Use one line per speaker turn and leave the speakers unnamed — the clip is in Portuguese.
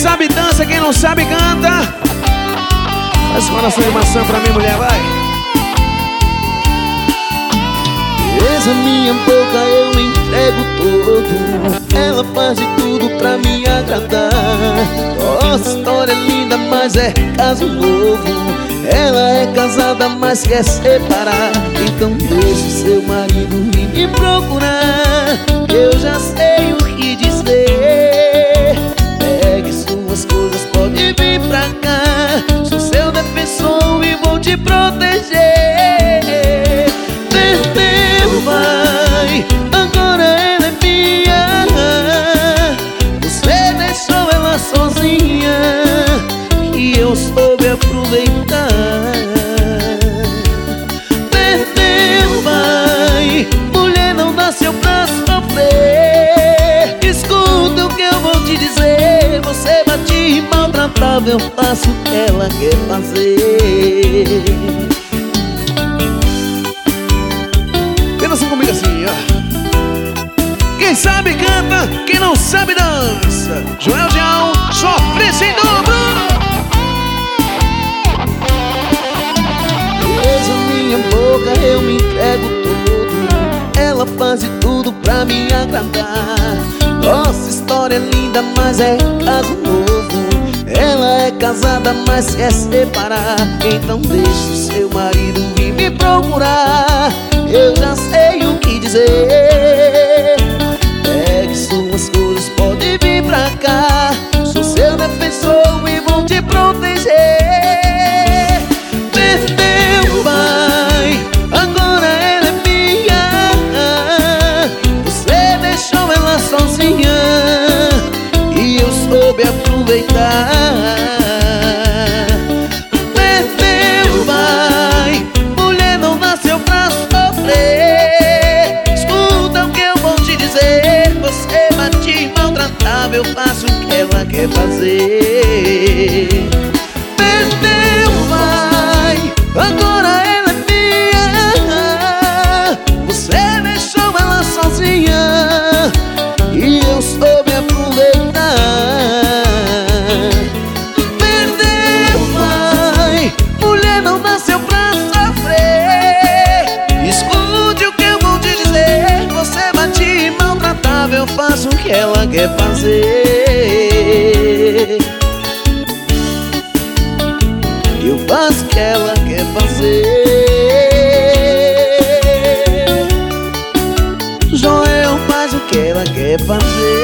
sabe dança, quem não sabe canta. Faz coração de maçã pra mim, mulher, vai.
Essa minha boca eu me entrego todo. Ela faz de tudo pra me agradar. Nossa história é linda, mas é caso novo. Ela é casada, mas quer separar. Então deixe seu marido ir me procurar. Eu já sei o que dizer. Pegue suas coisas, pode vir pra cá. Sou seu defensor e vou te proteger. Perdeu, vai, agora ela é minha. Você deixou ela sozinha e eu soube aproveitar. Perdeu, vai, mulher não nasceu pra sofrer. Escuta o que eu vou te dizer. Você bate e maltratava, eu faço o que ela quer fazer.
Dança comigo assim, ó. Quem sabe canta, quem não sabe dança. Joel Dial, sofre sem dobro.
Beijo minha boca, eu me entrego todo. Ela faz de tudo pra me agradar. Nossa história é linda, mas é caso novo. Ela é casada, mas quer separar. Então deixe o seu marido vir me procurar. Eu já sei o que dizer. Pegue suas coisas, pode vir pra cá. Sou seu defensor e vou te proteger. Perdeu, vai, agora ela é minha. Você deixou ela sozinha e eu soube aproveitar. Perdeu, vai, mulher não nasceu pra sofrer. Escuta o que eu vou te dizer. Você bate e maltratava, eu faço o que ela quer fazer. Perdeu, vai, agora ela é minha. Você deixou ela sozinha e eu soube aproveitar. Perdeu, vai, mulher não nasceu pra sofrer. Escute o que eu vou te dizer. Você bate e maltratava, eu faço o que ela quer fazer. Eu faço o que ela quer fazer. Joel faz o que ela quer fazer.